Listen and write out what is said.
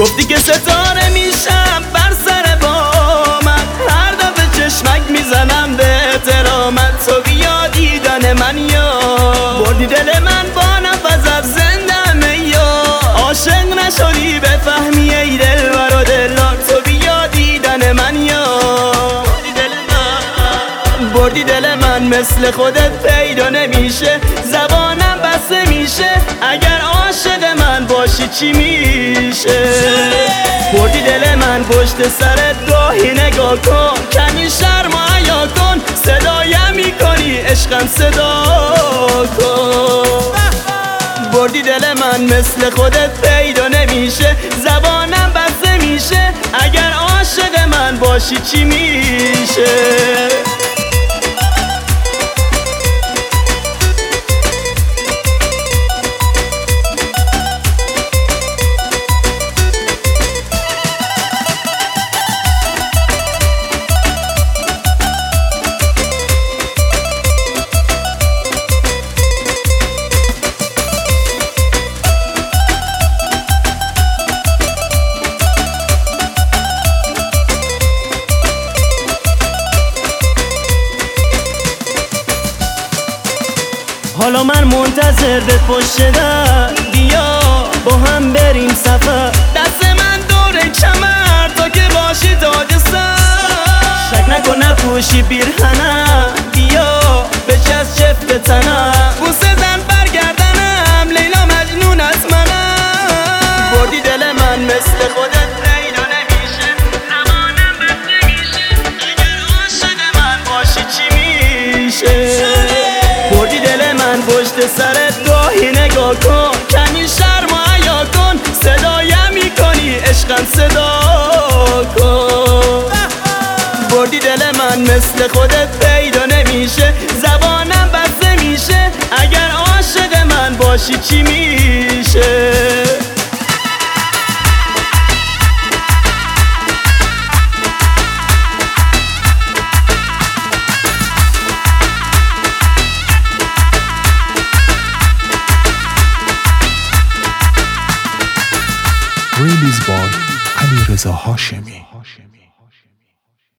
گفتی که ستاره میشم بر سر بامت، هر دفعه چشمک میزنم به احترامت. تو بیا دیدن من یا بردی دل من با نفست زندم یا عاشق نشدی بفهمی ای دل برا دلار. تو بیا دیدن من یا بردی دل من مثل خودت پیدا نمیشه، زبانم بسته میشه اگر عاشق من باشی چی میشه. بردی دل من پشت سرت گاهی نگاه کن، کمی شرم و حیا کن، صدایم میکنی عشقم صدا کن. بردی دل من مثل خودت پیدا نمیشه، زبانم بسته میشه اگر عاشق من باشی چی میشه. حالا من منتظرت پشت در، بیا با هم بریم سفر. دست من دور کمر تا که باشی تاج سر، شک نکن نپوشی پیرهنم، بیا بچسب چفت تنم، بوسه زن برگردنم، لیلا مجنون از منم. بردی دل من مثل خودت پیدا نمیشه، زمانم بسته میشه اگر عاشق من باشی چی میشه. بردی دل من پشت سرت گاهی نگاه کن، کمی شرم و حیا کن، صدایم میکنی عشقم صدا کن. بردی دل من مثل خودت پیدا نمیشه، زبانم بسته میشه اگر عاشق من باشی چی میشه. ریلیز بای علیرضا هاشمی.